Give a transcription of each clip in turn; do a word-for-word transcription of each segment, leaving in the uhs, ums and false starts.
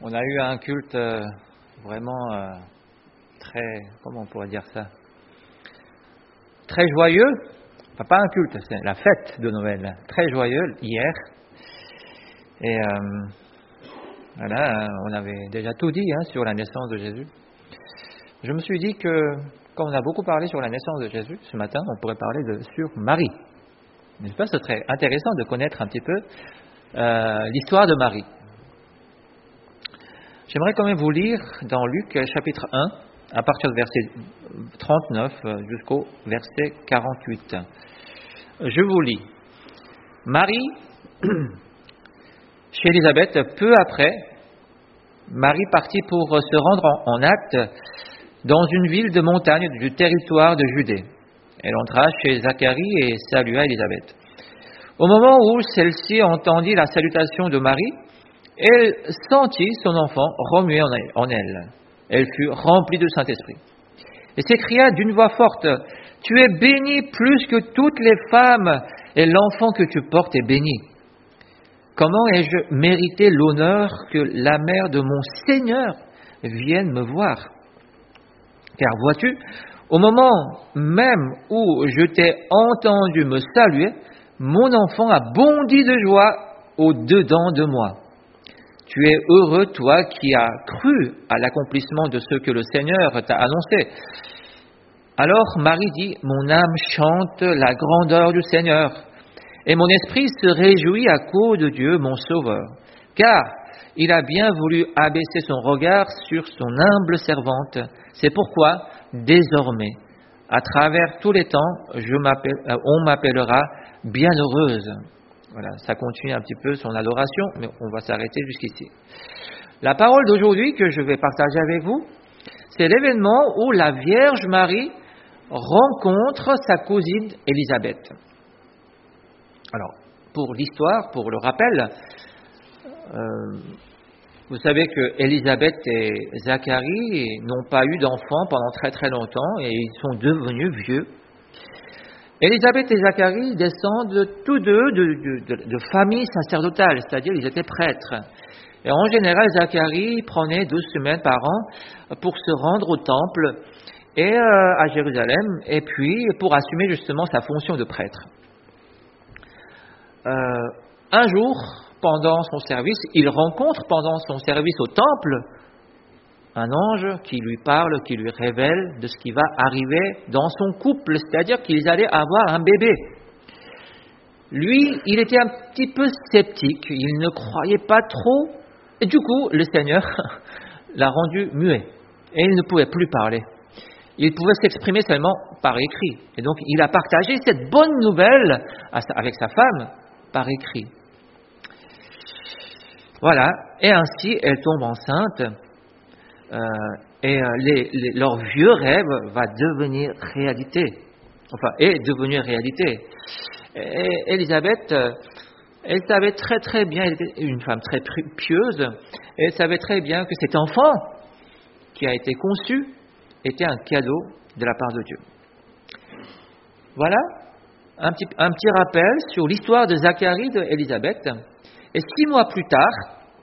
On a eu un culte euh, vraiment euh, très, comment on pourrait dire ça, très joyeux. Enfin, pas un culte, c'est la fête de Noël, très joyeux hier. Et euh, voilà, on avait déjà tout dit hein, sur la naissance de Jésus. Je me suis dit que, comme on a beaucoup parlé sur la naissance de Jésus, ce matin, on pourrait parler de, sur Marie. N'est-ce pas? Ce serait intéressant de connaître un petit peu euh, l'histoire de Marie. J'aimerais quand même vous lire dans Luc chapitre un, à partir du verset trente-neuf jusqu'au verset quarante-huit. Je vous lis. Marie, chez Élisabeth, peu après, Marie partit pour se rendre en, en acte dans une ville de montagne du territoire de Judée. Elle entra chez Zacharie et salua Élisabeth. Au moment où celle-ci entendit la salutation de Marie, elle sentit son enfant remuer en elle. Elle fut remplie de Saint-Esprit. Et s'écria d'une voix forte, « Tu es bénie plus que toutes les femmes, et l'enfant que tu portes est béni. Comment ai-je mérité l'honneur que la mère de mon Seigneur vienne me voir? Car vois-tu, au moment même où je t'ai entendu me saluer, mon enfant a bondi de joie au-dedans de moi. Tu es heureux, toi qui as cru à l'accomplissement de ce que le Seigneur t'a annoncé. » Alors Marie dit, « Mon âme chante la grandeur du Seigneur, et mon esprit se réjouit à cause de Dieu, mon Sauveur, car il a bien voulu abaisser son regard sur son humble servante. C'est pourquoi, désormais, à travers tous les temps, je m'appelle, on m'appellera bienheureuse. » Voilà, ça continue un petit peu son adoration, mais on va s'arrêter jusqu'ici. La parole d'aujourd'hui que je vais partager avec vous, c'est l'événement où la Vierge Marie rencontre sa cousine Élisabeth. Alors, pour l'histoire, pour le rappel, euh, vous savez que Élisabeth et Zacharie n'ont pas eu d'enfants pendant très très longtemps et ils sont devenus vieux. Élisabeth et Zacharie descendent tous deux de, de, de, de familles sacerdotales, c'est-à-dire ils étaient prêtres. Et en général, Zacharie prenait douze semaines par an pour se rendre au temple et euh, à Jérusalem, et puis pour assumer justement sa fonction de prêtre. Euh, un jour, pendant son service, il rencontre pendant son service au temple un ange qui lui parle, qui lui révèle de ce qui va arriver dans son couple, c'est-à-dire qu'ils allaient avoir un bébé. Lui, il était un petit peu sceptique, il ne croyait pas trop, et du coup, le Seigneur l'a rendu muet, et il ne pouvait plus parler. Il pouvait s'exprimer seulement par écrit, et donc il a partagé cette bonne nouvelle avec sa femme par écrit. Voilà, et ainsi, elle tombe enceinte, Euh, et euh, les, les, leur vieux rêve va devenir réalité, enfin, est devenu réalité. Et Élisabeth, euh, elle savait très très bien, elle était une femme très pieuse, et elle savait très bien que cet enfant qui a été conçu était un cadeau de la part de Dieu. Voilà un petit, un petit rappel sur l'histoire de Zacharie et d'Élisabeth. Et six mois plus tard,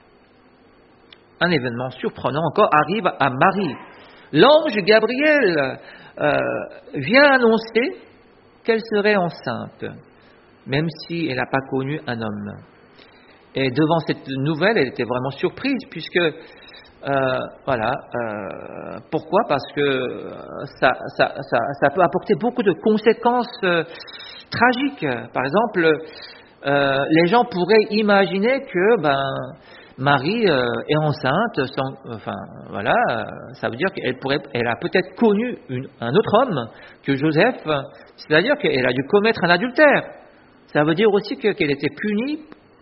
un événement surprenant encore arrive à Marie. L'ange Gabriel euh, vient annoncer qu'elle serait enceinte, même si elle n'a pas connu un homme. Et devant cette nouvelle, elle était vraiment surprise, puisque, euh, voilà, euh, pourquoi? Parce que ça, ça, ça, ça peut apporter beaucoup de conséquences euh, tragiques. Par exemple, euh, les gens pourraient imaginer que, ben, Marie euh, est enceinte, sans, enfin voilà, euh, ça veut dire qu'elle pourrait, elle a peut-être connu une, un autre homme que Joseph, c'est-à-dire qu'elle a dû commettre un adultère. Ça veut dire aussi que, qu'elle était punie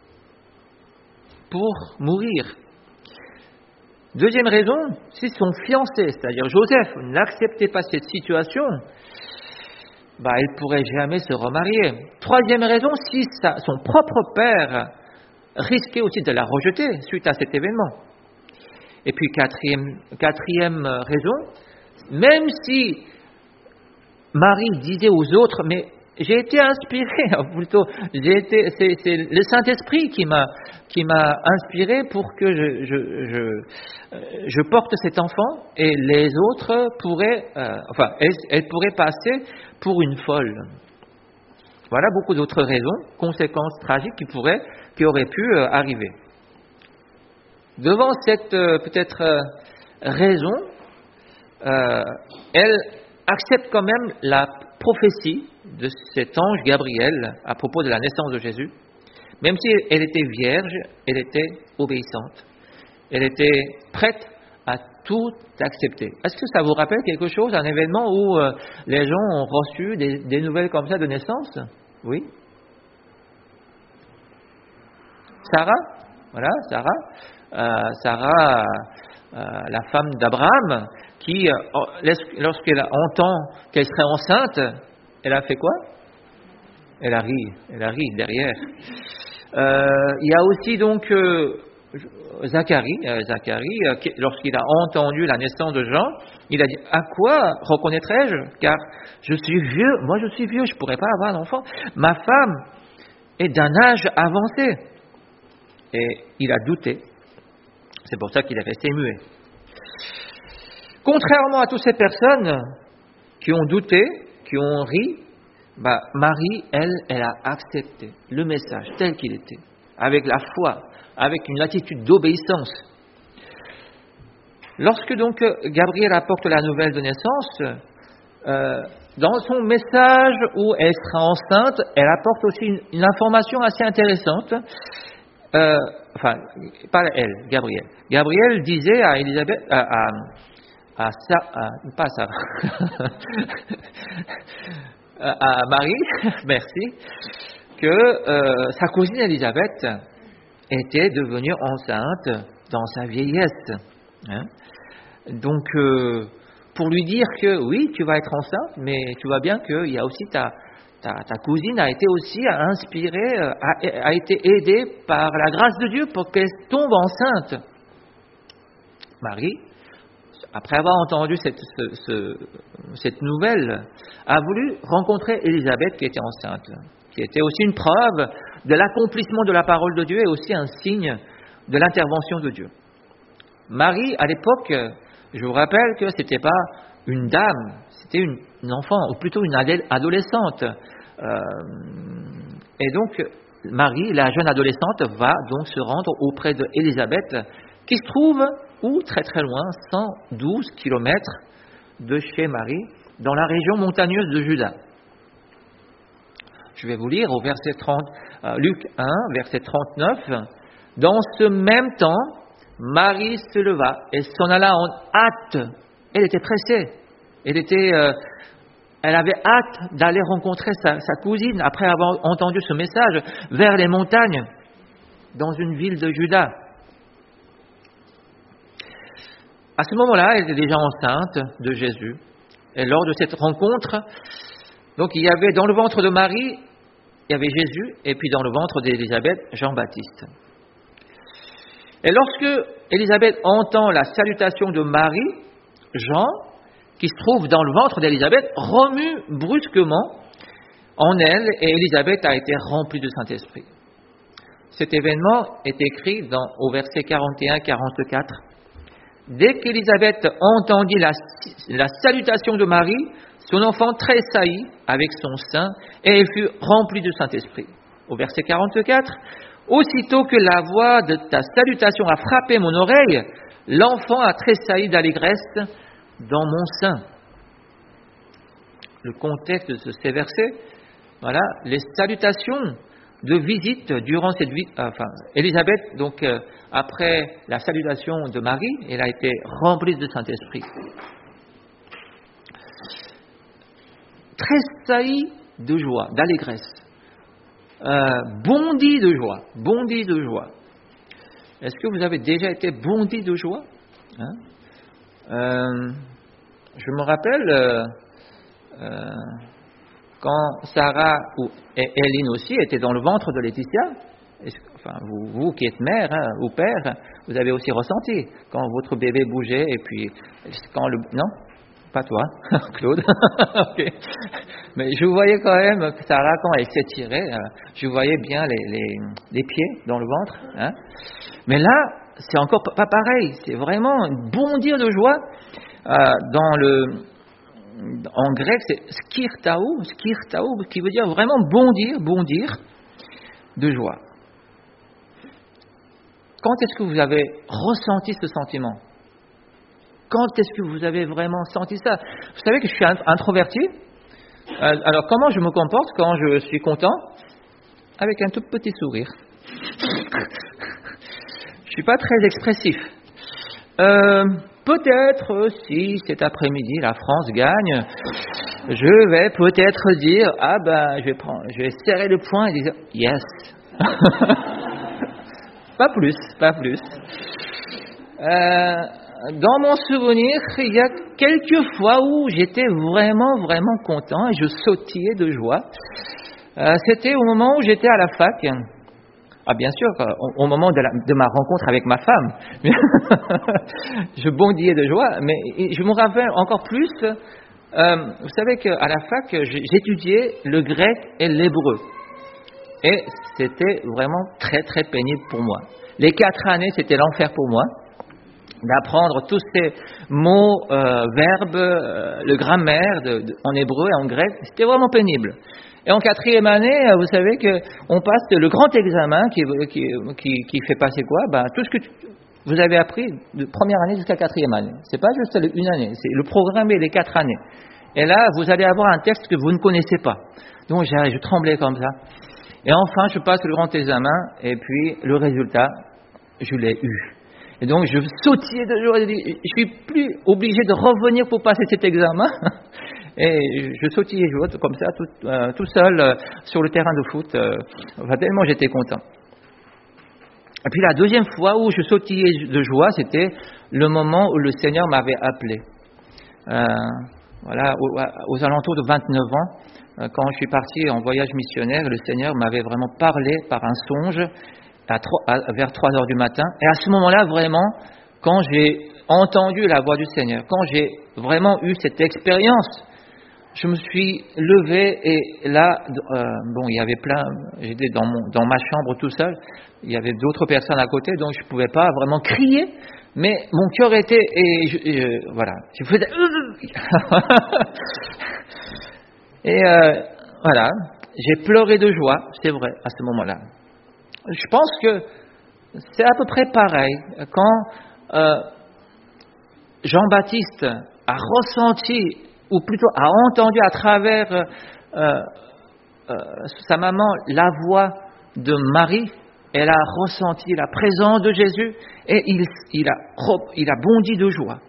pour mourir. Deuxième raison, si son fiancé, c'est-à-dire Joseph, n'acceptait pas cette situation, bah, elle ne pourrait jamais se remarier. Troisième raison, si sa, son propre père risquait aussi de la rejeter suite à cet événement. Et puis quatrième, quatrième raison, même si Marie disait aux autres, mais j'ai été inspiré, plutôt, j'ai été, c'est, c'est le Saint-Esprit qui m'a, qui m'a inspiré pour que je, je, je, je porte cet enfant, et les autres pourraient, euh, enfin, elles, elles pourraient passer pour une folle. Voilà beaucoup d'autres raisons, conséquences tragiques qui pourraient, qui auraient pu euh, arriver. Devant cette euh, peut-être euh, raison, euh, elle accepte quand même la prophétie de cet ange Gabriel à propos de la naissance de Jésus. Même si elle était vierge, elle était obéissante. Elle était prête à tout accepter. Est-ce que ça vous rappelle quelque chose, un événement où euh, les gens ont reçu des, des nouvelles comme ça de naissance? Oui. Sarah, voilà, Sarah. Euh, Sarah, euh, la femme d'Abraham, qui, euh, lorsqu'elle entend qu'elle serait enceinte, elle a fait quoi? Elle a ri, elle a ri derrière. Euh, il y a aussi donc euh, Zacharie, euh, Zacharie euh, qui, lorsqu'il a entendu la naissance de Jean, il a dit: à quoi reconnaîtrai-je? Car je suis vieux, moi je suis vieux, je ne pourrais pas avoir d'enfant. Ma femme est d'un âge avancé. Et il a douté. C'est pour ça qu'il est resté muet. Contrairement à toutes ces personnes qui ont douté, qui ont ri, bah, Marie, elle, elle a accepté le message tel qu'il était, avec la foi, avec une attitude d'obéissance. Lorsque donc Gabriel apporte la nouvelle de naissance, euh, dans son message où elle sera enceinte, elle apporte aussi une, une information assez intéressante. Euh, enfin, pas elle, Gabriel. Gabriel disait à Élisabeth, à, à, à, à, à pas Sarah, à Marie, merci, que euh, sa cousine Élisabeth était devenue enceinte dans sa vieillesse. Hein. Donc, euh, pour lui dire que oui, tu vas être enceinte, mais tu vois bien qu'il y a aussi ta Ta, ta cousine a été aussi inspirée, a, a été aidée par la grâce de Dieu pour qu'elle tombe enceinte. Marie, après avoir entendu cette, ce, ce, cette nouvelle, a voulu rencontrer Élisabeth qui était enceinte, qui était aussi une preuve de l'accomplissement de la parole de Dieu et aussi un signe de l'intervention de Dieu. Marie, à l'époque, je vous rappelle que ce n'était pas une dame, c'était une, une enfant, ou plutôt une adolescente. Euh, et donc, Marie, la jeune adolescente, va donc se rendre auprès d'Élisabeth, qui se trouve, où très très loin, cent douze kilomètres de chez Marie, dans la région montagneuse de Juda. Je vais vous lire au verset trente, euh, Luc un, verset trente-neuf. Dans ce même temps, Marie se leva et s'en alla en hâte. Elle était pressée. Elle était, euh, elle avait hâte d'aller rencontrer sa, sa cousine après avoir entendu ce message vers les montagnes, dans une ville de Juda. À ce moment-là, elle était déjà enceinte de Jésus. Et lors de cette rencontre, donc il y avait dans le ventre de Marie, il y avait Jésus, et puis dans le ventre d'Élisabeth, Jean-Baptiste. Et lorsque Élisabeth entend la salutation de Marie, Jean, qui se trouve dans le ventre d'Élisabeth, remue brusquement en elle, et Élisabeth a été remplie du Saint-Esprit. Cet événement est écrit dans, au verset quarante et un quarante-quatre. Dès qu'Élisabeth entendit la, la salutation de Marie, son enfant tressaillit avec son sein, et elle fut remplie du Saint-Esprit. Au verset quarante-quatre, aussitôt que la voix de ta salutation a frappé mon oreille, l'enfant a tressailli d'allégresse dans mon sein. Le contexte de ces versets, voilà, les salutations de visite durant cette visite, enfin, Élisabeth, donc, euh, après la salutation de Marie, elle a été remplie de Saint-Esprit. Tressaillit de joie, d'allégresse, euh, bondit de joie, bondit de joie. Est-ce que vous avez déjà été bondi de joie? Hein? Euh, je me rappelle euh, euh, quand Sarah ou Éline aussi étaient dans le ventre de Laetitia. Enfin, vous, vous qui êtes mère hein, ou père, vous avez aussi ressenti quand votre bébé bougeait et puis quand le non Pas toi, Claude. Okay. Mais je voyais quand même que Sarah, quand elle s'étirait, euh, je voyais bien les, les, les pieds dans le ventre. Hein. Mais là, c'est encore pas pareil. C'est vraiment un bondir de joie. Euh, dans le, en grec, c'est skirtao, skirtao, qui veut dire vraiment bondir, bondir de joie. Quand est-ce que vous avez ressenti ce sentiment ? Quand est-ce que vous avez vraiment senti ça ? Vous savez que je suis introverti. Euh, alors, comment je me comporte quand je suis content ? Avec un tout petit sourire. Je suis pas très expressif. Euh, peut-être, si cet après-midi la France gagne, je vais peut-être dire, ah ben, je vais prendre, je vais serrer le poing et dire, yes. Pas plus, pas plus. Euh, Dans mon souvenir, il y a quelques fois où j'étais vraiment, vraiment content et je sautillais de joie. Euh, c'était au moment où j'étais à la fac. Ah, bien sûr, au, au moment de, la, de ma rencontre avec ma femme. Je bondissais de joie, mais je me rappelle encore plus. Euh, vous savez qu'à la fac, j'étudiais le grec et l'hébreu. Et c'était vraiment très, très pénible pour moi. Les quatre années, c'était l'enfer pour moi. D'apprendre tous ces mots, euh, verbes, euh, le grammaire de, de, en hébreu et en grec, c'était vraiment pénible. Et en quatrième année, vous savez qu'on passe le grand examen qui, qui, qui, qui fait passer quoi ? Ben, tout ce que tu, vous avez appris de première année jusqu'à quatrième année. C'est pas juste une année, c'est le programme et les quatre années. Et là, vous allez avoir un texte que vous ne connaissez pas. Donc, je, je tremblais comme ça. Et enfin, je passe le grand examen et puis le résultat, je l'ai eu. Et donc, je sautillais de joie. Je suis plus obligé de revenir pour passer cet examen. Et je sautillais de joie comme ça, tout, euh, tout seul, euh, sur le terrain de foot. Euh, enfin, tellement j'étais content. Et puis la deuxième fois où je sautillais de joie, c'était le moment où le Seigneur m'avait appelé. Euh, voilà, aux, aux alentours de vingt-neuf ans, euh, quand je suis parti en voyage missionnaire, le Seigneur m'avait vraiment parlé par un songe à trois, à, vers trois heures du matin. Et à ce moment-là, vraiment, quand j'ai entendu la voix du Seigneur, quand j'ai vraiment eu cette expérience, je me suis levé et là, euh, bon, il y avait plein, j'étais dans, mon, dans ma chambre tout seul, il y avait d'autres personnes à côté, donc je ne pouvais pas vraiment crier, mais mon cœur était, et, je, et je, voilà, je faisais, et euh, voilà, j'ai pleuré de joie, c'est vrai, à ce moment-là. Je pense que c'est à peu près pareil, quand euh, Jean-Baptiste a ressenti, ou plutôt a entendu à travers euh, euh, sa maman la voix de Marie, elle a ressenti la présence de Jésus et il, il, a, il a bondi de joie.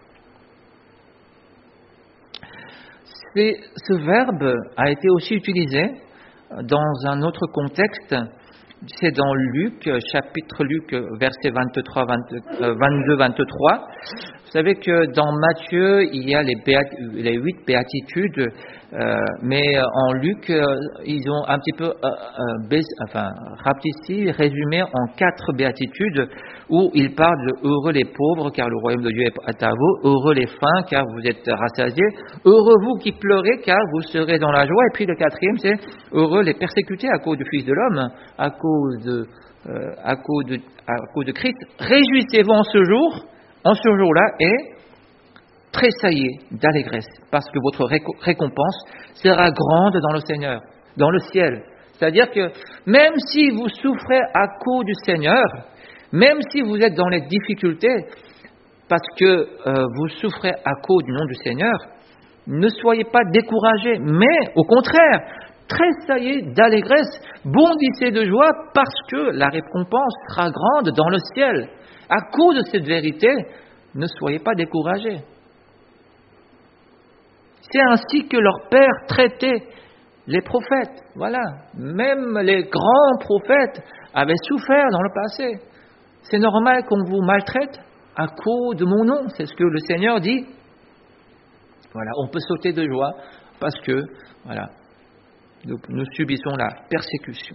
C'est, ce verbe a été aussi utilisé dans un autre contexte, c'est dans Luc, chapitre Luc, versets vingt-trois, vingt-deux, vingt-trois. Vous savez que dans Matthieu, il y a les, béat- les huit béatitudes, euh, mais en Luc, euh, ils ont un petit peu euh, euh, baisse, enfin, rapetissé, résumé en quatre béatitudes, où ils parlent de « Heureux les pauvres, car le royaume de Dieu est à vous »,« Heureux les faim, car vous êtes rassasiés »,« Heureux vous qui pleurez, car vous serez dans la joie », et puis le quatrième, c'est « Heureux les persécutés à cause du Fils de l'homme, à cause de, euh, à cause de, à cause de Christ. Réjouissez-vous en ce jour ». En ce jour-là, et tressaillez d'allégresse, parce que votre récompense sera grande dans le Seigneur, dans le ciel. C'est-à-dire que même si vous souffrez à cause du Seigneur, même si vous êtes dans les difficultés, parce que euh, vous souffrez à cause du nom du Seigneur, ne soyez pas découragés, mais au contraire, tressaillez d'allégresse, bondissez de joie, parce que la récompense sera grande dans le ciel. À cause de cette vérité, ne soyez pas découragés. C'est ainsi que leur père traitait les prophètes. Voilà, même les grands prophètes avaient souffert dans le passé. C'est normal qu'on vous maltraite à cause de mon nom. C'est ce que le Seigneur dit. Voilà, on peut sauter de joie parce que, voilà, nous, nous subissons la persécution.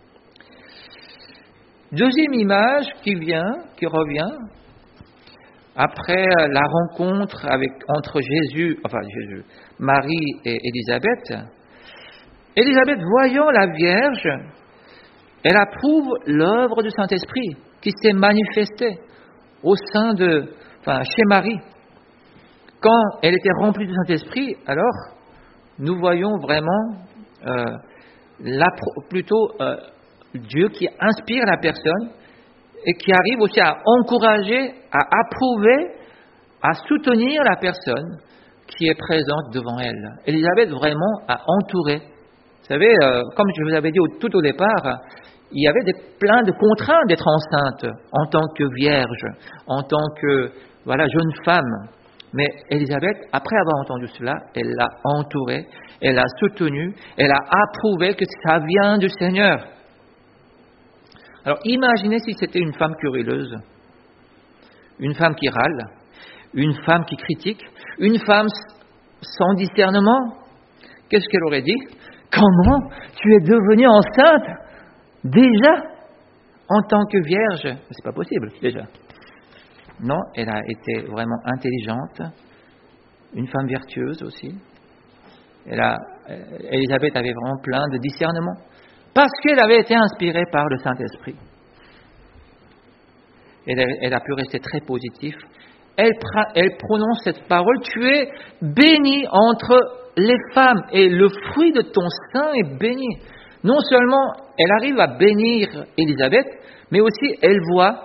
Deuxième image qui vient, qui revient, après la rencontre avec, entre Jésus, enfin Jésus, Marie et Élisabeth, Élisabeth, voyant la Vierge, elle approuve l'œuvre du Saint-Esprit qui s'est manifestée au sein de, enfin, chez Marie. Quand elle était remplie du Saint-Esprit, alors nous voyons vraiment euh, la, plutôt euh, Dieu qui inspire la personne et qui arrive aussi à encourager, à approuver, à soutenir la personne qui est présente devant elle. Élisabeth vraiment a entouré. Vous savez, euh, comme je vous avais dit au, tout au départ, il y avait des, plein de contraintes d'être enceinte en tant que vierge, en tant que voilà, jeune femme. Mais Élisabeth, après avoir entendu cela, elle l'a entouré, elle l'a soutenu, elle a approuvé que ça vient du Seigneur. Alors imaginez si c'était une femme querelleuse, une femme qui râle, une femme qui critique, une femme sans discernement. Qu'est-ce qu'elle aurait dit? Comment tu es devenue enceinte déjà en tant que vierge? C'est pas possible déjà. Non, elle a été vraiment intelligente, une femme vertueuse aussi. Elle a, Élisabeth avait vraiment plein de discernement, parce qu'elle avait été inspirée par le Saint-Esprit. Elle a, elle a pu rester très positive. Elle, elle prononce cette parole: tu es bénie entre les femmes, et le fruit de ton sein est béni. Non seulement elle arrive à bénir Élisabeth, mais aussi elle voit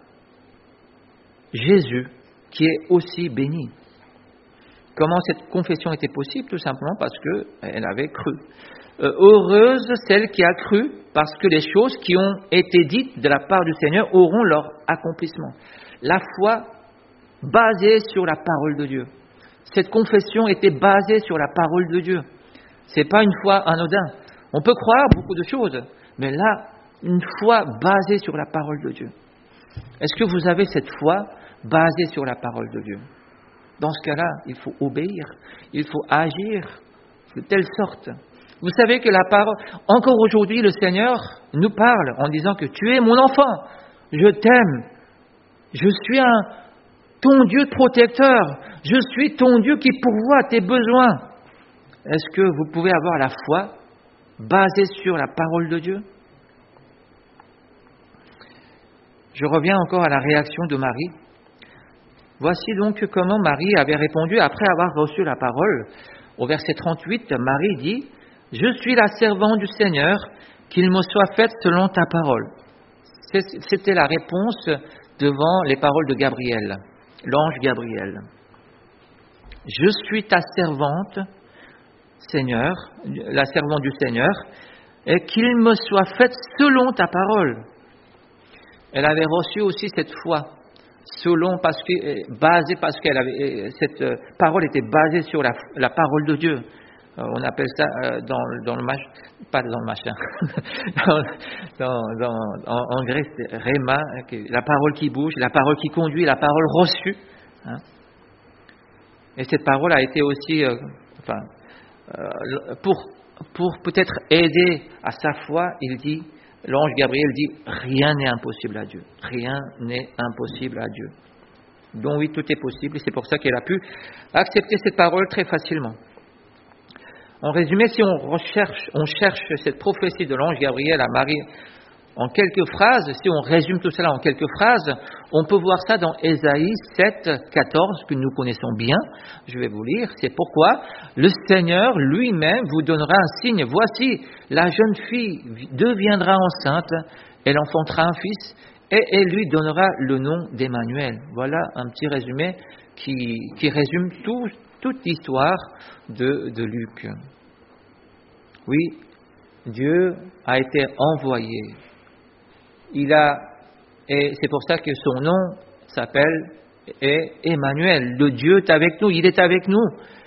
Jésus qui est aussi béni. Comment cette confession était possible? Tout simplement parce qu'elle avait cru. Euh, heureuse celle qui a cru, parce que les choses qui ont été dites de la part du Seigneur auront leur accomplissement. La foi basée sur la parole de Dieu. Cette confession était basée sur la parole de Dieu. C'est pas une foi anodin. On peut croire beaucoup de choses, mais là, une foi basée sur la parole de Dieu. Est-ce que vous avez cette foi basée sur la parole de Dieu? Dans ce cas-là, il faut obéir, il faut agir de telle sorte. Vous savez que la parole, encore aujourd'hui, le Seigneur nous parle en disant que tu es mon enfant, je t'aime, je suis un, ton Dieu protecteur, je suis ton Dieu qui pourvoit tes besoins. Est-ce que vous pouvez avoir la foi basée sur la parole de Dieu? Je reviens encore à la réaction de Marie. Voici donc comment Marie avait répondu après avoir reçu la parole. Au verset trente-huit, Marie dit: « Je suis la servante du Seigneur, qu'il me soit fait selon ta parole. » C'était la réponse devant les paroles de Gabriel, l'ange Gabriel. « Je suis ta servante, Seigneur, la servante du Seigneur, et qu'il me soit fait selon ta parole. » Elle avait reçu aussi cette foi, selon parce que basée parce qu'elle avait cette parole était basée sur la, la parole de Dieu. On appelle ça dans, dans le machin, pas dans le machin, dans, dans, dans, en, en grec c'est rhéma, la parole qui bouge, la parole qui conduit, la parole reçue. Hein. Et cette parole a été aussi, euh, enfin, euh, pour pour peut-être aider à sa foi, il dit. L'ange Gabriel dit: rien n'est impossible à Dieu. Rien n'est impossible à Dieu. Donc oui, tout est possible, et c'est pour ça qu'elle a pu accepter cette parole très facilement. En résumé, si on recherche, on cherche cette prophétie de l'ange Gabriel à Marie en quelques phrases, si on résume tout cela en quelques phrases, on peut voir ça dans Ésaïe sept, quatorze, que nous connaissons bien. Je vais vous lire. C'est pourquoi le Seigneur lui-même vous donnera un signe. Voici, la jeune fille deviendra enceinte, elle enfantera un fils, et elle lui donnera le nom d'Emmanuel. Voilà un petit résumé qui, qui résume tout, toute l'histoire de, de Luc. Oui, Dieu a été envoyé. Il a, et c'est pour ça que son nom s'appelle Emmanuel. Le Dieu est avec nous, il est avec nous.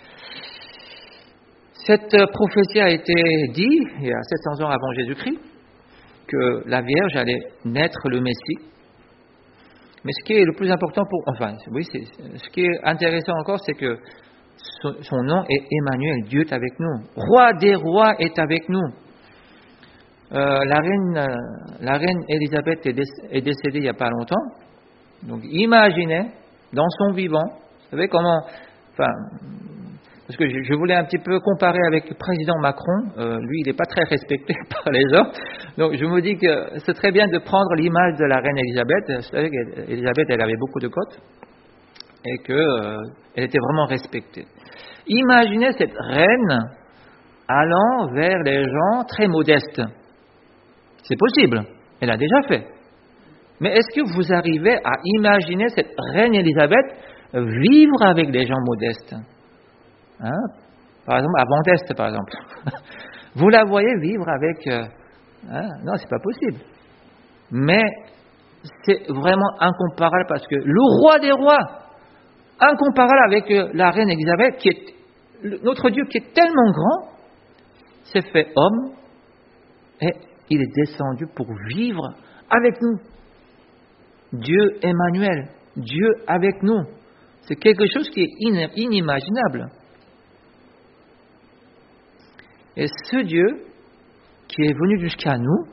Cette prophétie a été dite il y a sept cents ans avant Jésus-Christ, que la Vierge allait naître le Messie. Mais ce qui est le plus important pour, enfin, oui, c'est, ce qui est intéressant encore, c'est que son, son nom est Emmanuel, Dieu est avec nous. Roi des rois est avec nous. Euh, la reine, euh, la reine Élisabeth est, dé- est décédée il n'y a pas longtemps. Donc imaginez, dans son vivant. Vous savez comment... Enfin, parce que je, je voulais un petit peu comparer avec le président Macron. Euh, lui, il n'est pas très respecté par les gens. Donc, je me dis que c'est très bien de prendre l'image de la reine Élisabeth. Vous savez qu'Élisabeth, elle avait beaucoup de côtes et qu'elle euh, était vraiment respectée. Imaginez cette reine allant vers les gens très modestes. C'est possible. Elle a déjà fait. Mais est-ce que vous arrivez à imaginer cette reine Élisabeth vivre avec des gens modestes? Hein? Par exemple, à Vendeste, par exemple. Vous la voyez vivre avec... Euh, hein? Non, c'est pas possible. Mais c'est vraiment incomparable parce que le roi des rois, incomparable avec euh, la reine Élisabeth, qui est notre Dieu qui est tellement grand, s'est fait homme et il est descendu pour vivre avec nous. Dieu Emmanuel, Dieu avec nous. C'est quelque chose qui est inimaginable. Et ce Dieu qui est venu jusqu'à nous,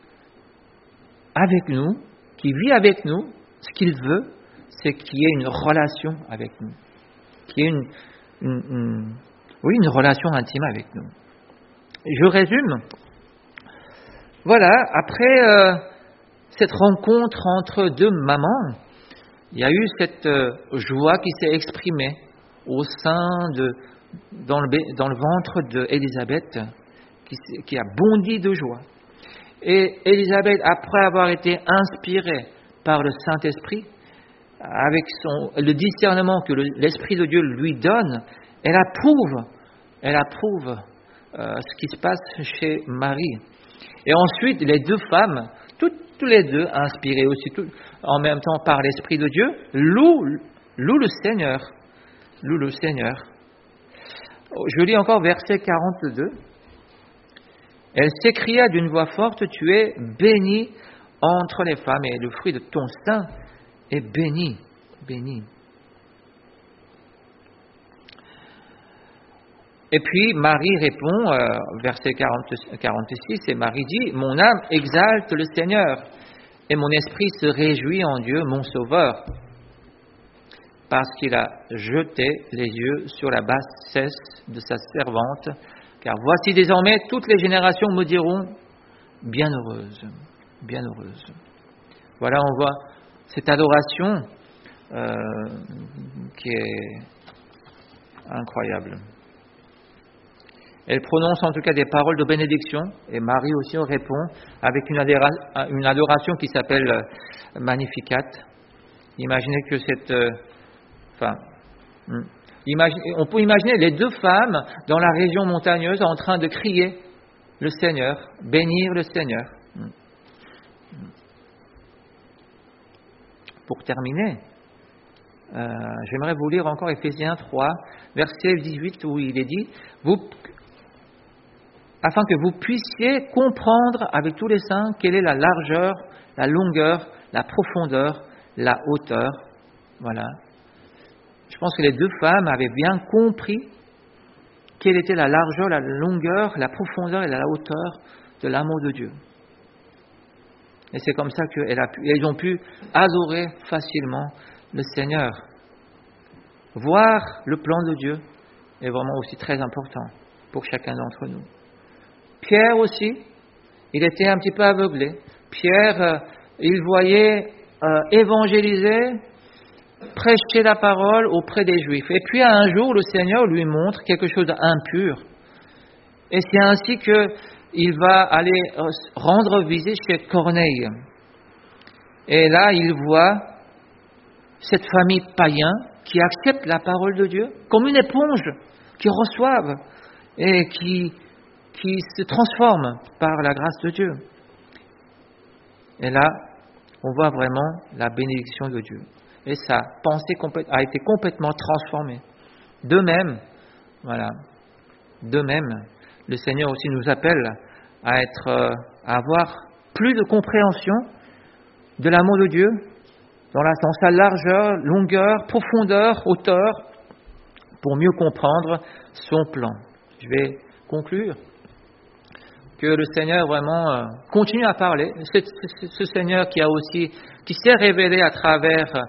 avec nous, qui vit avec nous, ce qu'il veut, c'est qu'il y ait une relation avec nous. Qu'il y ait une, une, une, oui, une relation intime avec nous. Je résume. Voilà, après euh, cette rencontre entre deux mamans, il y a eu cette euh, joie qui s'est exprimée au sein de, dans le, dans le ventre d'Élisabeth, qui, qui a bondi de joie. Et Élisabeth, après avoir été inspirée par le Saint-Esprit, avec son, le discernement que le, l'Esprit de Dieu lui donne, elle approuve, elle approuve euh, ce qui se passe chez Marie. Et ensuite, les deux femmes, toutes, toutes les deux, inspirées aussi, tout, en même temps par l'Esprit de Dieu, louent, louent le Seigneur. Louent le Seigneur. Je lis encore verset quarante-deux. Elle s'écria d'une voix forte, tu es bénie entre les femmes et le fruit de ton sein est béni, béni. Et puis Marie répond, euh, verset quarante, quarante-six, et Marie dit, mon âme exalte le Seigneur, et mon esprit se réjouit en Dieu, mon Sauveur, parce qu'il a jeté les yeux sur la bassesse de sa servante, car voici désormais toutes les générations me diront, bienheureuse, bienheureuse. Voilà, on voit cette adoration euh, qui est incroyable. Elle prononce en tout cas des paroles de bénédiction et Marie aussi répond avec une, adéra- une adoration qui s'appelle Magnificat. Imaginez que cette... Euh, enfin, imagine, on peut imaginer les deux femmes dans la région montagneuse en train de crier le Seigneur, bénir le Seigneur. Pour terminer, euh, j'aimerais vous lire encore Éphésiens trois, verset dix-huit, où il est dit, vous, afin que vous puissiez comprendre avec tous les saints quelle est la largeur, la longueur, la profondeur, la hauteur. Voilà. Je pense que les deux femmes avaient bien compris quelle était la largeur, la longueur, la profondeur et la hauteur de l'amour de Dieu. Et c'est comme ça qu'elles ont pu adorer facilement le Seigneur. Voir le plan de Dieu est vraiment aussi très important pour chacun d'entre nous. Pierre aussi, il était un petit peu aveuglé. Pierre, euh, il voyait euh, évangéliser, prêcher la parole auprès des Juifs. Et puis un jour, le Seigneur lui montre quelque chose d'impur. Et c'est ainsi qu'il va aller rendre visite chez Corneille. Et là, il voit cette famille païenne qui accepte la parole de Dieu comme une éponge, qui reçoivent et qui, qui se transforme par la grâce de Dieu. Et là, on voit vraiment la bénédiction de Dieu. Et sa pensée a été complètement transformée. De même, voilà, de même, le Seigneur aussi nous appelle à être, à avoir plus de compréhension de l'amour de Dieu dans, la, dans sa largeur, longueur, profondeur, hauteur, pour mieux comprendre son plan. Je vais conclure. Que le Seigneur vraiment euh, continue à parler. C'est, c'est, ce Seigneur qui a aussi, qui s'est révélé à travers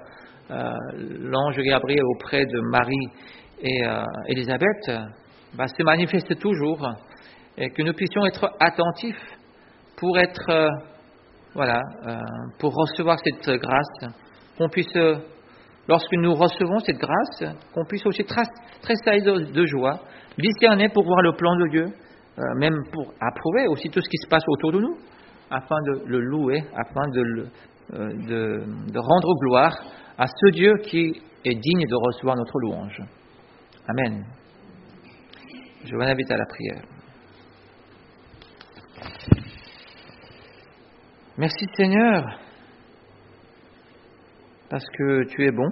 euh, l'ange Gabriel auprès de Marie et euh, Élisabeth bah, se manifeste toujours, et que nous puissions être attentifs pour être, euh, voilà, euh, pour recevoir cette grâce, qu'on puisse, euh, lorsque nous recevons cette grâce, qu'on puisse aussi tressaillir de, de joie, discerner pour voir le plan de Dieu, euh, même pour approuver aussi tout ce qui se passe autour de nous, afin de le louer, afin de, le, euh, de, de rendre gloire à ce Dieu qui est digne de recevoir notre louange. Amen. Je vous invite à la prière. Merci Seigneur, parce que tu es bon.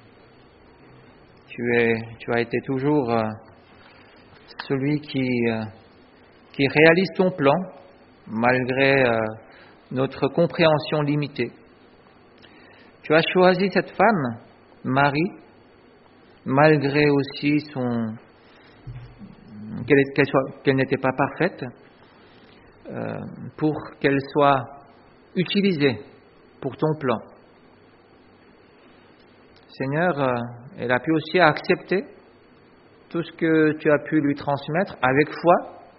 Tu, es, tu as été toujours euh, celui qui, euh, qui réalise ton plan, malgré euh, notre compréhension limitée. Tu as choisi cette femme, Marie, malgré aussi son qu'elle, qu'elle, soit, qu'elle n'était pas parfaite, euh, pour qu'elle soit utilisée pour ton plan. Seigneur, euh, elle a pu aussi accepter tout ce que tu as pu lui transmettre avec foi,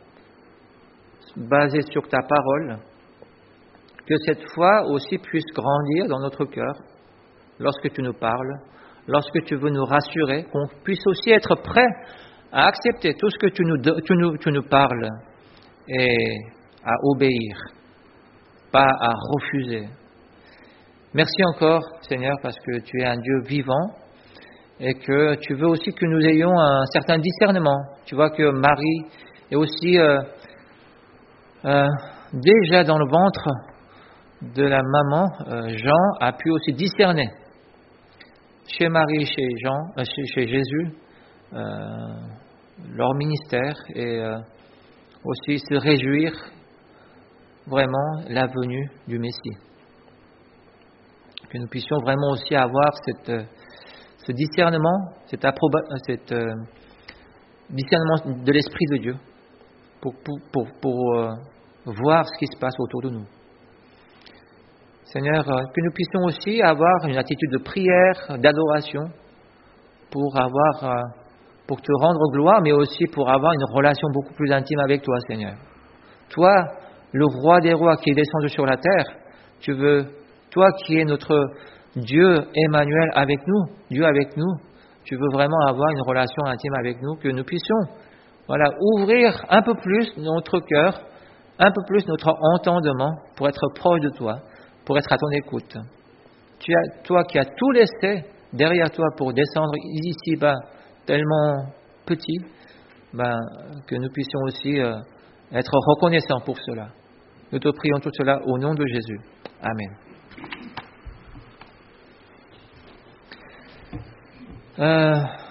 basé sur ta parole, que cette foi aussi puisse grandir dans notre cœur lorsque tu nous parles, lorsque tu veux nous rassurer, qu'on puisse aussi être prêt à accepter tout ce que tu nous, tu nous, tu nous parles et à obéir, pas à refuser. Merci encore, Seigneur, parce que tu es un Dieu vivant et que tu veux aussi que nous ayons un certain discernement. Tu vois que Marie est aussi euh, euh, déjà dans le ventre de la maman, euh, Jean a pu aussi discerner chez Marie, chez Jean, euh, chez, chez Jésus, euh, leur ministère et euh, aussi se réjouir vraiment la venue du Messie. Que nous puissions vraiment aussi avoir cette, ce discernement, cet approba, cet, euh, discernement de l'Esprit de Dieu pour, pour, pour, pour euh, voir ce qui se passe autour de nous. Seigneur, que nous puissions aussi avoir une attitude de prière, d'adoration, pour avoir, pour te rendre gloire, mais aussi pour avoir une relation beaucoup plus intime avec toi, Seigneur. Toi, le roi des rois qui est descendu sur la terre, tu veux, toi qui es notre Dieu Emmanuel avec nous, Dieu avec nous, tu veux vraiment avoir une relation intime avec nous, que nous puissions, voilà, ouvrir un peu plus notre cœur, un peu plus notre entendement pour être proche de toi, pour être à ton écoute. Tu as, toi qui as tout laissé derrière toi pour descendre ici-bas, tellement petit, ben, que nous puissions aussi euh, être reconnaissants pour cela. Nous te prions tout cela au nom de Jésus. Amen. Euh,